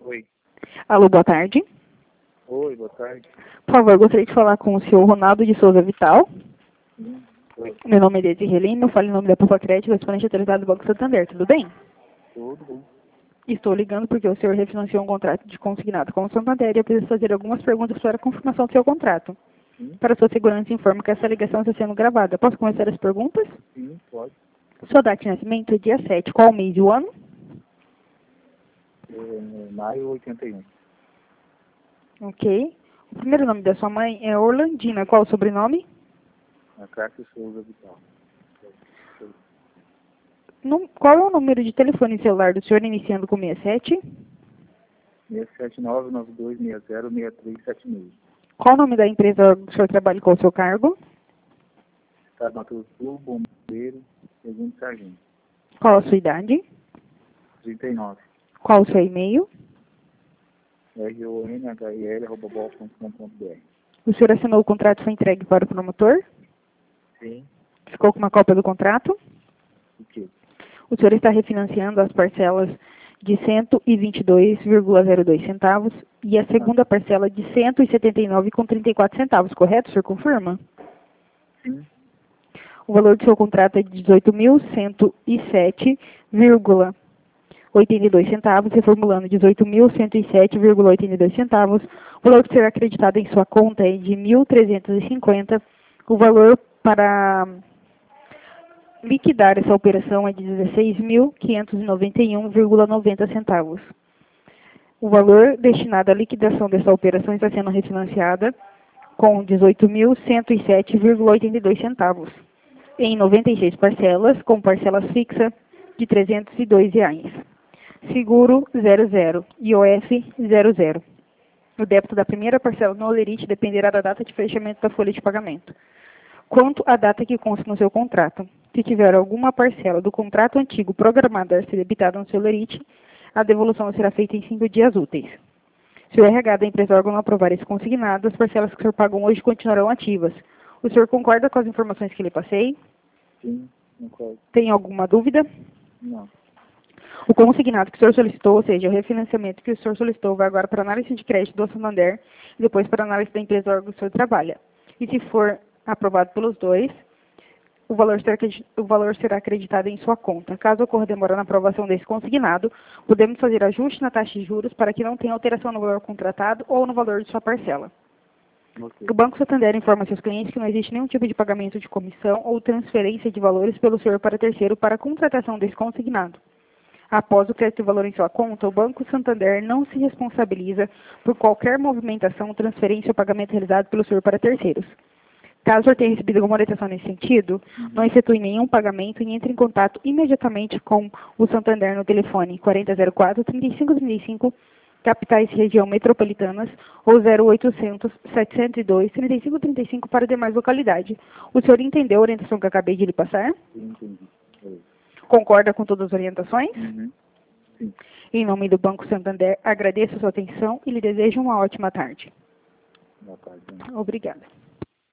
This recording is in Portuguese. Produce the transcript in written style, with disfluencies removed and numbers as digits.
Oi. Alô, boa tarde. Oi, boa tarde. Por favor, gostaria de falar com o senhor Ronaldo de Souza Vital. Oi. Meu nome é Desirê Lima, eu falo em nome da Poupa Crédito, correspondente autorizado do Banco Santander. Tudo bem? Tudo bem. Estou ligando porque o senhor refinanciou um contrato de consignado com o Santander e eu preciso fazer algumas perguntas para a confirmação do seu contrato. Sim, Para sua segurança, informo que essa ligação está sendo gravada. Posso começar as perguntas? sim, pode. Sua data de nascimento é dia 7. Qual o mês e o ano? Maio 81. Ok. O primeiro nome da sua mãe é Orlandina. Qual o sobrenome? Na Cássia Souza Vital. Qual é o número de telefone celular do senhor iniciando com 67? 679-9260-6376. Qual o nome da empresa que o senhor trabalha com o seu cargo? Estado Mato Grosso do Sul, bombeiro, segundo sargento. Qual a sua idade? 39. Qual o seu e-mail? ronhil@bol.com.br. O senhor assinou o contrato e foi entregue para o promotor? Sim. Ficou com uma cópia do contrato? O quê? O senhor está refinanciando as parcelas de 122,02 centavos e a segunda parcela de 179,34 centavos, correto? O senhor confirma? Sim. O valor do seu contrato é de 18.107,82 centavos, reformulando 18.107,82 centavos. O valor que será acreditado em sua conta é de 1.350. O valor para liquidar essa operação é de 16.591,90 centavos. O valor destinado à liquidação dessa operação está sendo refinanciada com 18.107,82 centavos, em 96 parcelas, com parcelas fixas de R$ 302. Seguro 00, IOF 00. O débito da primeira parcela no Olerite dependerá da data de fechamento da folha de pagamento. Quanto à data que consta no seu contrato, se tiver alguma parcela do contrato antigo programada a ser debitada no seu Olerite, a devolução será feita em 5 dias úteis. Se o RH da empresa órgão não aprovar esse consignado, as parcelas que o senhor pagam hoje continuarão ativas. O senhor concorda com as informações que lhe passei? Sim, concordo. Tem alguma dúvida? Não. O consignado que o senhor solicitou, ou seja, o refinanciamento que o senhor solicitou, vai agora para a análise de crédito do Santander e depois para a análise da empresa órgão que o senhor trabalha. E se for aprovado pelos dois, o valor será acreditado em sua conta. Caso ocorra demora na aprovação desse consignado, podemos fazer ajuste na taxa de juros para que não tenha alteração no valor contratado ou no valor de sua parcela. Okay. O Banco Santander informa seus clientes que não existe nenhum tipo de pagamento de comissão ou transferência de valores pelo senhor para terceiro para a contratação desse consignado. Após o crédito de valor em sua conta, o Banco Santander não se responsabiliza por qualquer movimentação, transferência ou pagamento realizado pelo senhor para terceiros. Caso o senhor tenha recebido alguma orientação nesse sentido, não efetue nenhum pagamento e entre em contato imediatamente com o Santander no telefone 4004-3535, capitais e região metropolitanas, ou 0800-702-3535 para demais localidades. O senhor entendeu a orientação que eu acabei de lhe passar? Sim, entendi. Concorda com todas as orientações? Uhum. Sim. Em nome do Banco Santander, agradeço a sua atenção e lhe desejo uma ótima tarde. Boa tarde. Obrigada.